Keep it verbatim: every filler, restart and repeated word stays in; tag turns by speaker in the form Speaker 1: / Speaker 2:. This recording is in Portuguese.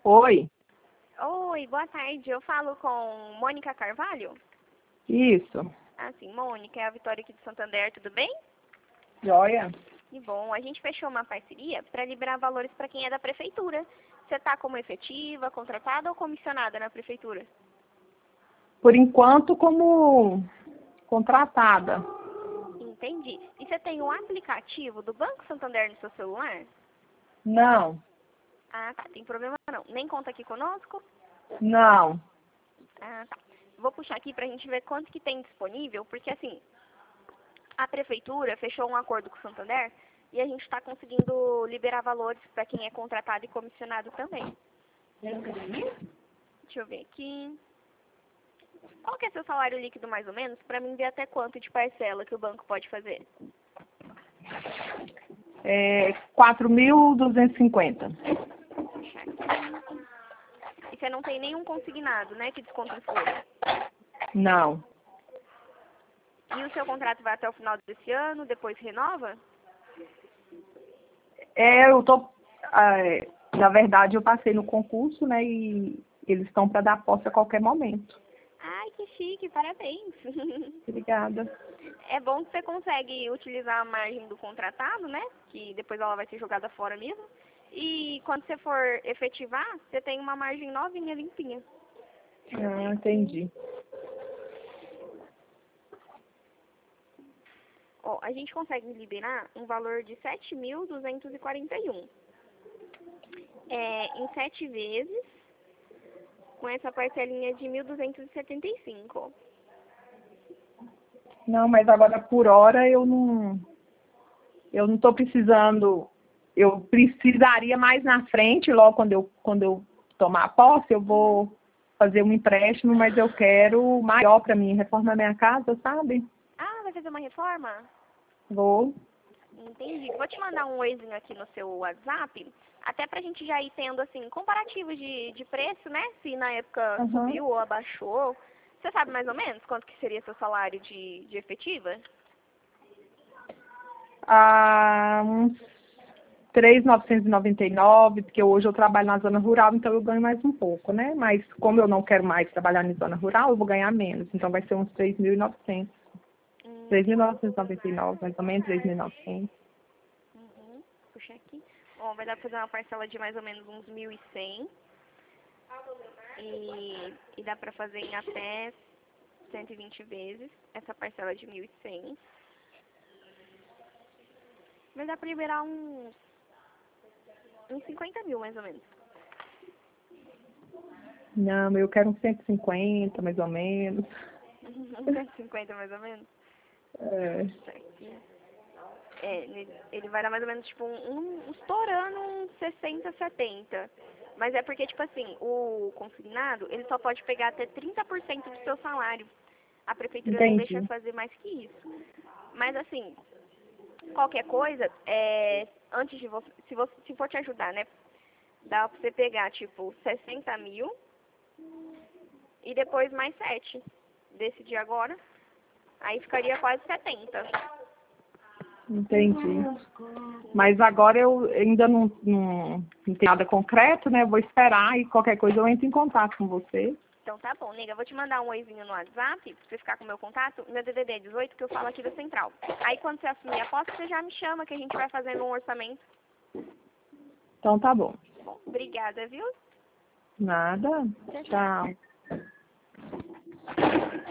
Speaker 1: Oi,
Speaker 2: Oi, boa tarde. Eu falo com Mônica Carvalho?
Speaker 1: isso.
Speaker 2: Ah, sim, Mônica, é a Vitória aqui de Santander, tudo bem?
Speaker 1: Joia?
Speaker 2: Que bom. A gente fechou uma parceria para liberar valores para quem é da prefeitura. Você está como efetiva, contratada ou comissionada na prefeitura?
Speaker 1: Por enquanto, como contratada.
Speaker 2: Entendi. E você tem um aplicativo do Banco Santander no seu celular?
Speaker 1: Não,
Speaker 2: Ah, tá. Tem problema não. Nem conta aqui conosco?
Speaker 1: não.
Speaker 2: Ah, tá. Vou puxar aqui para a gente ver quanto que tem disponível, porque assim, a prefeitura fechou um acordo com o Santander e a gente está conseguindo liberar valores para quem é contratado e comissionado também. Deixa eu ver aqui. Qual que é seu salário líquido mais ou menos, para mim ver até quanto de parcela que o banco pode fazer?
Speaker 1: É quatro mil duzentos e cinquenta.
Speaker 2: Vou puxar aqui. E você não tem nenhum consignado, né, que desconta em folha?
Speaker 1: Não.
Speaker 2: E o seu contrato vai até o final desse ano, depois renova?
Speaker 1: É, eu tô. ah, é, na verdade, eu passei no concurso, né? E eles estão para dar posse a qualquer momento.
Speaker 2: Ai, que chique, parabéns.
Speaker 1: Obrigada.
Speaker 2: É bom que você consegue utilizar a margem do contratado, né? Que depois ela vai ser jogada fora mesmo. E quando você for efetivar, você tem uma margem novinha, limpinha.
Speaker 1: Ah, entendi.
Speaker 2: Ó, a gente consegue liberar um valor de sete mil duzentos e quarenta e um. É, em sete vezes, com essa parcelinha de mil duzentos e setenta e cinco.
Speaker 1: Não, mas agora por hora eu não. Eu não estou precisando. Eu precisaria mais na frente, logo quando eu, quando eu tomar posse, eu vou fazer um empréstimo, mas eu quero maior para mim, reformar minha casa, sabe?
Speaker 2: Ah, vai fazer uma reforma?
Speaker 1: Vou.
Speaker 2: Entendi. Vou te mandar um oizinho aqui no seu WhatsApp, até pra gente já ir tendo, assim, comparativos de, de preço, né? Se na época
Speaker 1: Uhum.
Speaker 2: subiu ou abaixou. Você sabe mais ou menos quanto que seria seu salário de, de efetiva?
Speaker 1: Ah, uns três mil novecentos e noventa e nove, porque hoje eu trabalho na zona rural, então eu ganho mais um pouco, né? Mas como eu não quero mais trabalhar na zona rural, eu vou ganhar menos. Então vai ser uns três mil e novecentos.
Speaker 2: Hum,
Speaker 1: três mil novecentos e noventa e nove, mais ou menos, três mil e novecentos.
Speaker 2: uhum. Puxa aqui. Bom, vai dar pra fazer uma parcela de mais ou menos uns mil e cem. E, e dá pra fazer em até cento e vinte vezes essa parcela de mil e cem. Vai dar pra liberar uns, uns cinquenta mil, mais ou menos.
Speaker 1: Não, eu quero uns cento e cinquenta, mais ou menos.
Speaker 2: cento e cinquenta, mais ou menos.
Speaker 1: É,
Speaker 2: Isso aqui. É, ele ele vai dar mais ou menos, tipo, um, um estourando uns sessenta, setenta. Mas é porque, tipo assim, o consignado, ele só pode pegar até trinta por cento do seu salário. A prefeitura não deixa
Speaker 1: entendi.
Speaker 2: fazer mais que isso. Mas, assim, qualquer coisa, é, antes de você, se você, se for te ajudar, né, dá pra você pegar, tipo, sessenta mil e depois mais sete. Decidir agora, aí ficaria quase setenta.
Speaker 1: Entendi. Mas agora eu ainda não, não, não tenho nada concreto, né? Vou esperar e qualquer coisa eu entro em contato com você.
Speaker 2: Então tá bom, nega. Eu vou te mandar um oizinho no WhatsApp, pra você ficar com o meu contato. Meu D D D é dezoito, que eu falo aqui da Central. Aí quando você assumir a posse, você já me chama, que a gente vai fazendo um orçamento.
Speaker 1: Então tá bom.
Speaker 2: Bom, obrigada, viu?
Speaker 1: Nada.
Speaker 2: Tchau, tchau.
Speaker 1: Tchau.